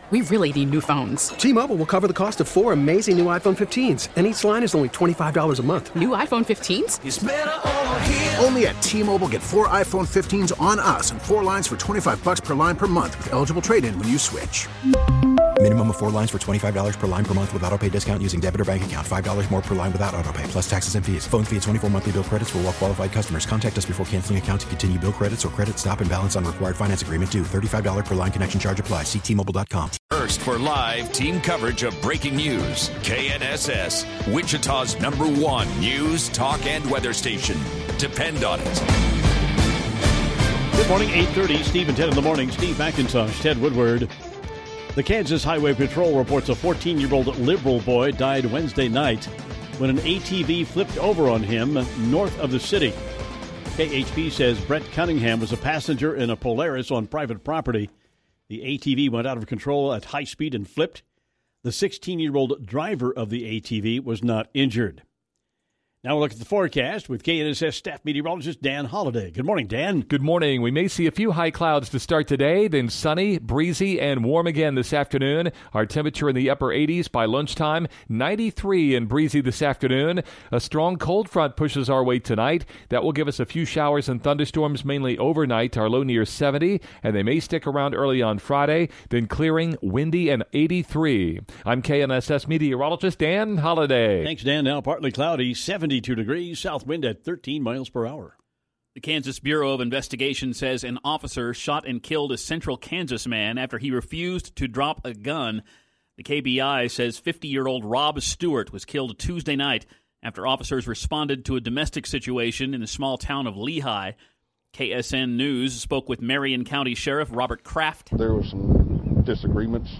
We really need new phones. T-Mobile will cover the cost of 4 amazing new iPhone 15s, and each line is only $25 a month. New iPhone 15s? It's better over here. Only at T-Mobile, get 4 iPhone 15s on us and 4 lines for $25 per line per month with eligible trade-in when you switch. Minimum of 4 lines for $25 per line per month with autopay discount using debit or bank account. $5 more per line without autopay, plus taxes and fees. Phone fee at 24 monthly bill credits for well-qualified customers. Contact us before canceling account to continue bill credits or credit stop and balance on required finance agreement due. $35 per line connection charge applies. See T-Mobile.com. First for live team coverage of breaking news. KNSS, Wichita's #1 news, talk, and weather station. Depend on it. Good morning, 8:30. Steve and Ted in the morning. Steve McIntosh, Ted Woodward. The Kansas Highway Patrol reports a 14-year-old liberal boy died Wednesday night when an ATV flipped over on him north of the city. KHP says Brett Cunningham was a passenger in a Polaris on private property. The ATV went out of control at high speed and flipped. The 16-year-old driver of the ATV was not injured. Now we'll look at the forecast with KNSS staff meteorologist Dan Holliday. Good morning, Dan. Good morning. We may see a few high clouds to start today, then sunny, breezy, and warm again this afternoon. Our temperature in the upper 80s by lunchtime, 93 and breezy this afternoon. A strong cold front pushes our way tonight. That will give us a few showers and thunderstorms, mainly overnight. Our low near 70, and they may stick around early on Friday, then clearing, windy, and 83. I'm KNSS meteorologist Dan Holliday. Thanks, Dan. Now partly cloudy, 72 degrees, south wind at 13 miles per hour. The Kansas Bureau of Investigation says an officer shot and killed a central Kansas man after he refused to drop a gun. The KBI says 50-year-old Rob Stewart was killed Tuesday night after officers responded to a domestic situation in the small town of Lehigh. KSN News spoke with Marion County Sheriff Robert Kraft. There were some disagreements,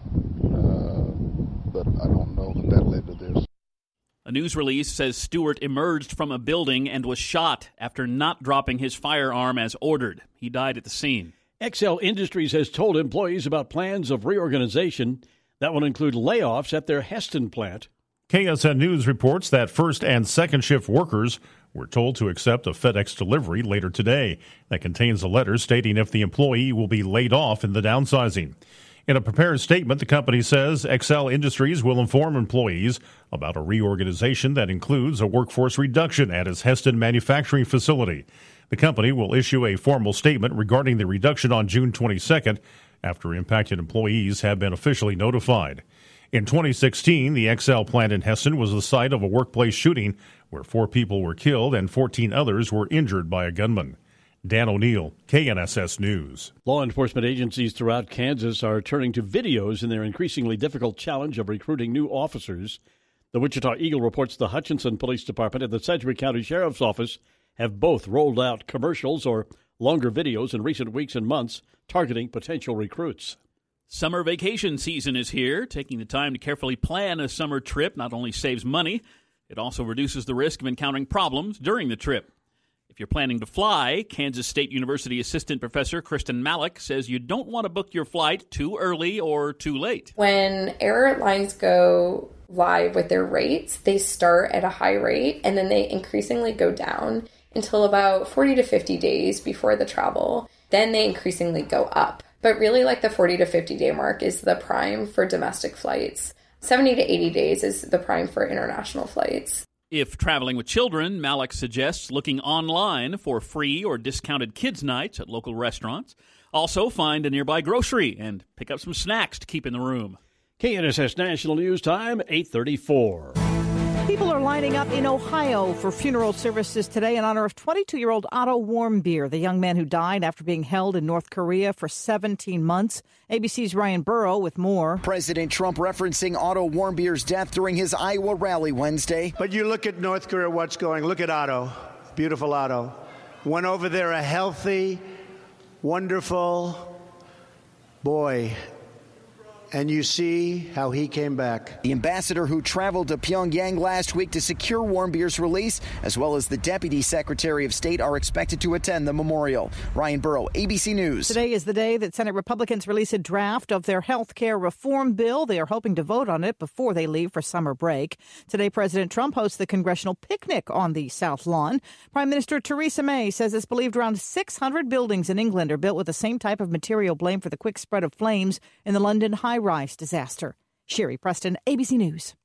but I don't know that led to this. A news release says Stewart emerged from a building and was shot after not dropping his firearm as ordered. He died at the scene. XL Industries has told employees about plans of reorganization that will include layoffs at their Heston plant. KSN News reports that first and second shift workers were told to accept a FedEx delivery later today that contains a letter stating if the employee will be laid off in the downsizing. In a prepared statement, the company says XL Industries will inform employees about a reorganization that includes a workforce reduction at its Heston manufacturing facility. The company will issue a formal statement regarding the reduction on June 22nd after impacted employees have been officially notified. In 2016, the XL plant in Heston was the site of a workplace shooting where 4 people were killed and 14 others were injured by a gunman. Dan O'Neill, KNSS News. Law enforcement agencies throughout Kansas are turning to videos in their increasingly difficult challenge of recruiting new officers. The Wichita Eagle reports the Hutchinson Police Department and the Sedgwick County Sheriff's Office have both rolled out commercials or longer videos in recent weeks and months targeting potential recruits. Summer vacation season is here. Taking the time to carefully plan a summer trip not only saves money, it also reduces the risk of encountering problems during the trip. If you're planning to fly, Kansas State University Assistant Professor Kristen Malik says you don't want to book your flight too early or too late. When airlines go live with their rates, they start at a high rate and then they increasingly go down until about 40 to 50 days before the travel. Then they increasingly go up. But really, like the 40 to 50 day mark is the prime for domestic flights. 70 to 80 days is the prime for international flights. If traveling with children, Malik suggests looking online for free or discounted kids' nights at local restaurants. Also, find a nearby grocery and pick up some snacks to keep in the room. KNSS National News Time, 8:34. People are lining up in Ohio for funeral services today in honor of 22-year-old Otto Warmbier, the young man who died after being held in North Korea for 17 months. ABC's Ryan Burrow with more. President Trump referencing Otto Warmbier's death during his Iowa rally Wednesday. But you look at North Korea, what's going. Look at Otto, beautiful Otto. Went over there a healthy, wonderful boy. And you see how he came back. The ambassador who traveled to Pyongyang last week to secure Warmbier's release, as well as the Deputy Secretary of State, are expected to attend the memorial. Ryan Burrow, ABC News. Today is the day that Senate Republicans release a draft of their health care reform bill. They are hoping to vote on it before they leave for summer break. Today, President Trump hosts the congressional picnic on the South Lawn. Prime Minister Theresa May says it's believed around 600 buildings in England are built with the same type of material blamed for the quick spread of flames in the London high high-rise disaster. Sherry Preston, ABC News.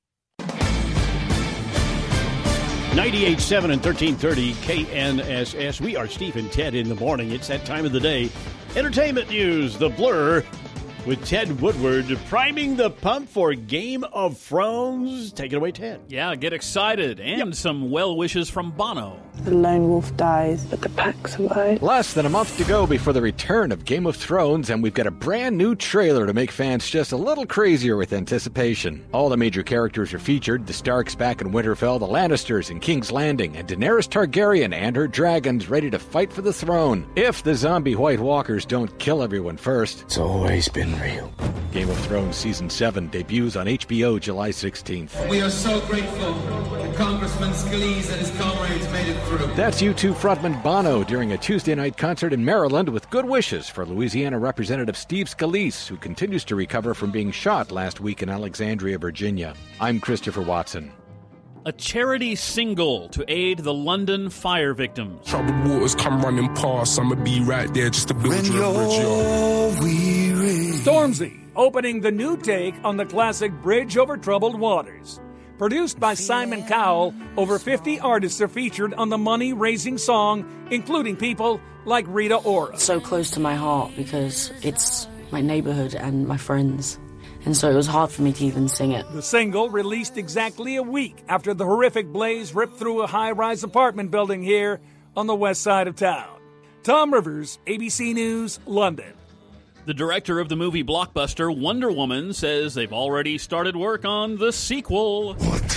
98.7 and 1330 KNSS. We are Steve and Ted in the morning. It's that time of the day. Entertainment news, The Blur, with Ted Woodward priming the pump for Game of Thrones. Take it away, Ted. Yeah, get excited. And some well wishes from Bono. The lone wolf dies, but the pack survives. Less than a month to go before the return of Game of Thrones, and we've got a brand new trailer to make fans just a little crazier with anticipation. All the major characters are featured: the Starks back in Winterfell, the Lannisters in King's Landing, and Daenerys Targaryen and her dragons ready to fight for the throne. If the zombie White Walkers don't kill everyone first. It's always been real. Game of Thrones Season 7 debuts on HBO July 16th. We are so grateful that Congressman Scalise and his comrades made it through. That's U2 frontman Bono during a Tuesday night concert in Maryland with good wishes for Louisiana Representative Steve Scalise, who continues to recover from being shot last week in Alexandria, Virginia. I'm Christopher Watson. A charity single to aid the London fire victims. Troubled waters come running past. I'ma be right there just to build your bridge up. Stormzy, opening the new take on the classic Bridge Over Troubled Waters. Produced by Simon Cowell, over 50 artists are featured on the money-raising song, including people like Rita Ora. So close to my heart because it's my neighborhood and my friends. And so it was hard for me to even sing it. The single, released exactly a week after the horrific blaze ripped through a high-rise apartment building here on the west side of town. Tom Rivers, ABC News, London. The director of the movie blockbuster Wonder Woman says they've already started work on the sequel.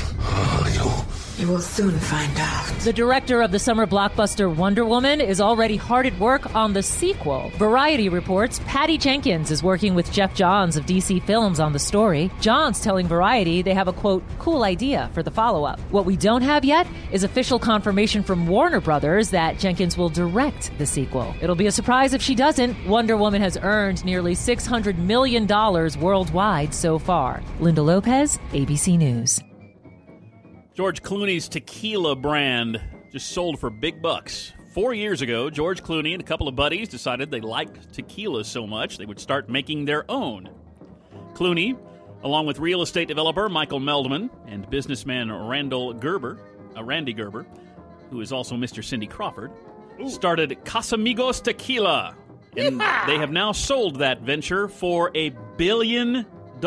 You will soon find out. The director of the summer blockbuster Wonder Woman is already hard at work on the sequel. Variety reports Patty Jenkins is working with Jeff Johns of DC Films on the story. Johns telling Variety they have a, quote, cool idea for the follow-up. What we don't have yet is official confirmation from Warner Brothers that Jenkins will direct the sequel. It'll be a surprise if she doesn't. Wonder Woman has earned nearly $600 million worldwide so far. Linda Lopez, ABC News. George Clooney's tequila brand just sold for big bucks. 4 years ago, George Clooney and a couple of buddies decided they liked tequila so much they would start making their own. Clooney, along with real estate developer Michael Meldman and businessman Randy Gerber, who is also Mr. Cindy Crawford, started Casamigos Tequila. And they have now sold that venture for $1 billion.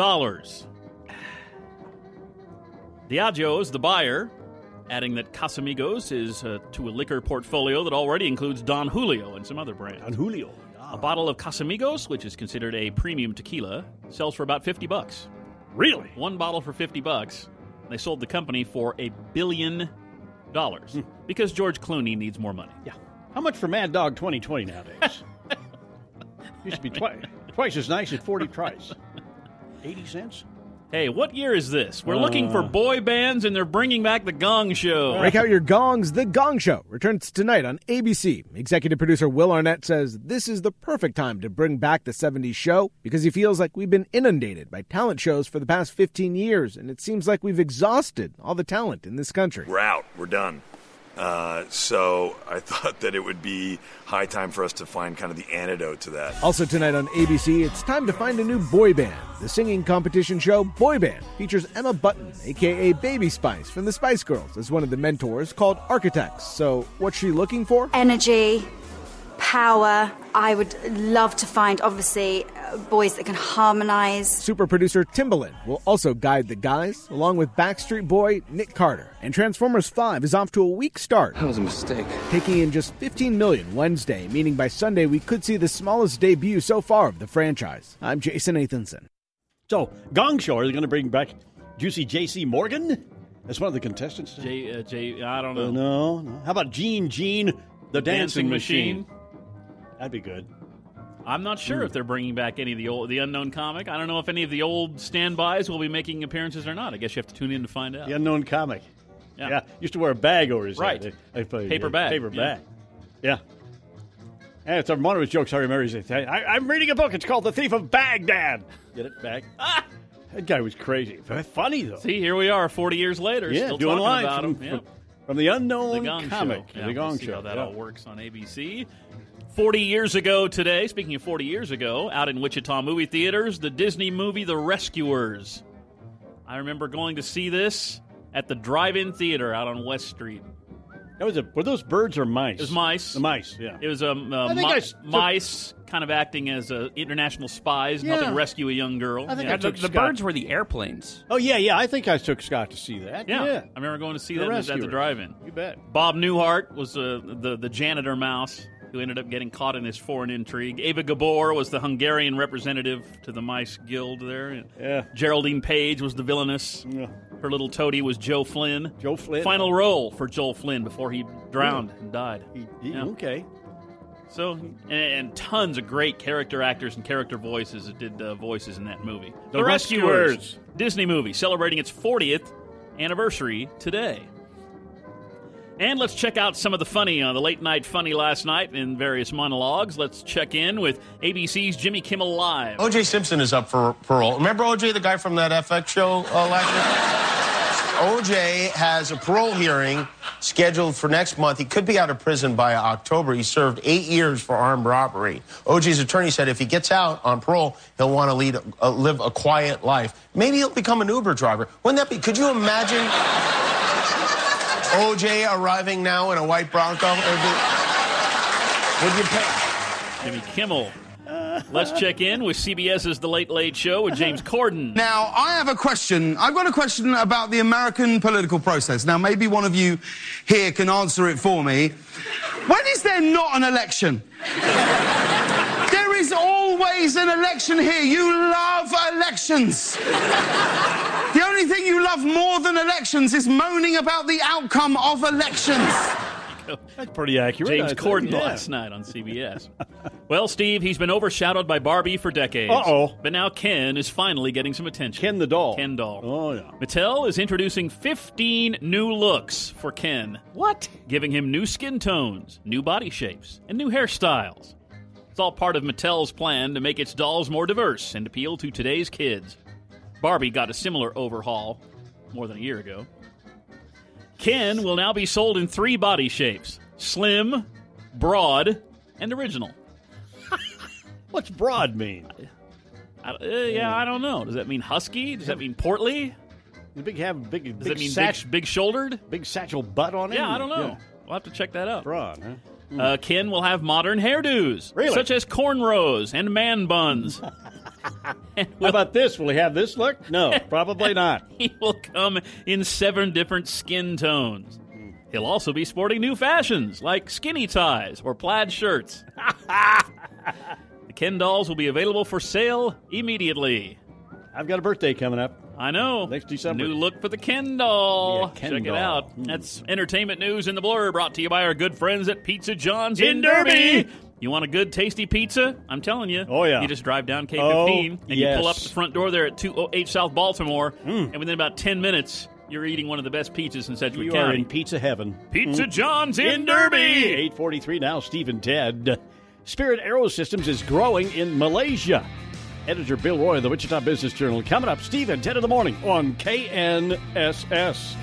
Diageo is the buyer, adding that Casamigos is to a liquor portfolio that already includes Don Julio and some other brands. Don Julio. A bottle of Casamigos, which is considered a premium tequila, sells for about $50. Really? One bottle for $50. They sold the company for $1 billion because George Clooney needs more money. Yeah. How much for Mad Dog 2020 nowadays? Used to be twice as nice at 40 price. 80 cents? Hey, what year is this? We're looking for boy bands, and they're bringing back The Gong Show. Break out your gongs. The Gong Show returns tonight on ABC. Executive producer Will Arnett says this is the perfect time to bring back the 70s show because he feels like we've been inundated by talent shows for the past 15 years, and it seems like we've exhausted all the talent in this country. We're out. We're done. So I thought that it would be high time for us to find kind of the antidote to that. Also tonight on ABC, it's time to find a new boy band. The singing competition show Boy Band features Emma Button, a.k.a. Baby Spice from the Spice Girls, as one of the mentors called Architects. So what's she looking for? Energy, power. I would love to find, obviously, boys that can harmonize. Super producer Timbaland will also guide the guys, along with Backstreet Boy Nick Carter. And Transformers 5 is off to a weak start. That was a mistake. Taking in just $15 million Wednesday, meaning by Sunday we could see the smallest debut so far of the franchise. I'm Jason Nathanson. So, Gong Show, are they going to bring back Juicy J.C. Morgan as one of the contestants? I don't know. No. How about Gene, the dancing machine? That'd be good. I'm not sure if they're bringing back any of the Unknown Comic. I don't know if any of the old standbys will be making appearances or not. I guess you have to tune in to find out. The Unknown Comic. Yeah. Used to wear a bag over his head. Paper bag. Paper bag. Yeah. And it's one of his jokes I remember. He said, I'm reading a book. It's called The Thief of Baghdad. Get it? Bag? That guy was crazy. Funny, though. See, here we are 40 years later. Still doing talking about him. from the Unknown Gong Comic. Show. The Gong Show. Show. How that all works on ABC. 40 years ago today, speaking of 40 years ago, out in Wichita movie theaters, the Disney movie The Rescuers. I remember going to see this at the drive-in theater out on West Street. Were those birds or mice? It was mice. The mice, yeah. It was mice kind of acting as international spies, helping rescue a young girl. I think the birds were the airplanes. Oh, yeah. I think I took Scott to see that. Yeah. I remember going to see that at the drive-in. You bet. Bob Newhart was the janitor mouse who ended up getting caught in this foreign intrigue. Ava Gabor was the Hungarian representative to the Mice Guild there. Yeah. Geraldine Page was the villainous. Yeah. Her little toady was Joe Flynn. Joe Flynn. Final role for Joel Flynn before he drowned and died. Okay. So, and tons of great character actors and character voices that did voices in that movie. The Rescuers. Disney movie, celebrating its 40th anniversary today. And let's check out some of the funny, the late-night funny last night in various monologues. Let's check in with ABC's Jimmy Kimmel Live. O.J. Simpson is up for parole. Remember O.J., the guy from that FX show last year? O.J. has a parole hearing scheduled for next month. He could be out of prison by October. He served 8 years for armed robbery. O.J.'s attorney said if he gets out on parole, he'll want to live a quiet life. Maybe he'll become an Uber driver. Wouldn't that be? Could you imagine O.J. arriving now in a white Bronco? Would you pay? Jimmy Kimmel. Let's check in with CBS's The Late Late Show with James Corden. Now, I have a question. I've got a question about the American political process. Now, maybe one of you here can answer it for me. When is there not an election? There is always an election here. You love elections. The only thing you love more than elections is moaning about the outcome of elections. That's pretty accurate. James Corden last night on CBS. Well, Steve, he's been overshadowed by Barbie for decades. Uh-oh. But now Ken is finally getting some attention. Ken the doll. Ken doll. Oh, yeah. Mattel is introducing 15 new looks for Ken. What? Giving him new skin tones, new body shapes, and new hairstyles. It's all part of Mattel's plan to make its dolls more diverse and appeal to today's kids. Barbie got a similar overhaul more than a year ago. Ken will now be sold in 3 body shapes: slim, broad, and original. What's broad mean? I don't know. Does that mean husky? Does that mean portly? Does that mean big-shouldered? Big satchel butt on it? Yeah, I don't know. Yeah. We'll have to check that out. Broad, huh? Ken will have modern hairdos, such as cornrows and man buns. How about this? Will he have this look? No, probably not. He will come in 7 different skin tones. He'll also be sporting new fashions, like skinny ties or plaid shirts. The Ken dolls will be available for sale immediately. I've got a birthday coming up. I know. Next December. New look for the Ken doll. Yeah, Ken Check doll. it out. That's entertainment news in the blur, brought to you by our good friends at Pizza John's in Derby. You want a good, tasty pizza? I'm telling you. Oh, yeah. You just drive down K15 and you pull up the front door there at 208 South Baltimore, and within about 10 minutes, you're eating one of the best pizzas in Sedgwick County. You are in pizza heaven. Pizza John's in Derby. 8:43 now, Steve and Ted. Spirit Aerosystems is growing in Malaysia. Editor Bill Roy of the Wichita Business Journal. Coming up, Steve and Ted in the morning on KNSS.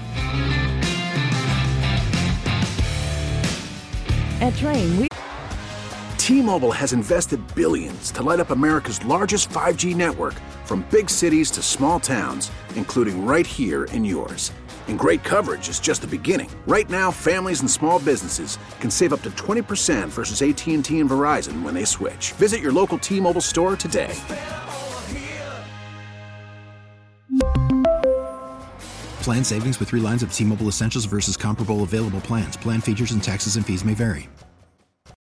At Train, T-Mobile has invested billions to light up America's largest 5G network, from big cities to small towns, including right here in yours. And great coverage is just the beginning. Right now, families and small businesses can save up to 20% versus AT&T and Verizon when they switch. Visit your local T-Mobile store today. Plan savings with 3 lines of T-Mobile Essentials versus comparable available plans. Plan features and taxes and fees may vary.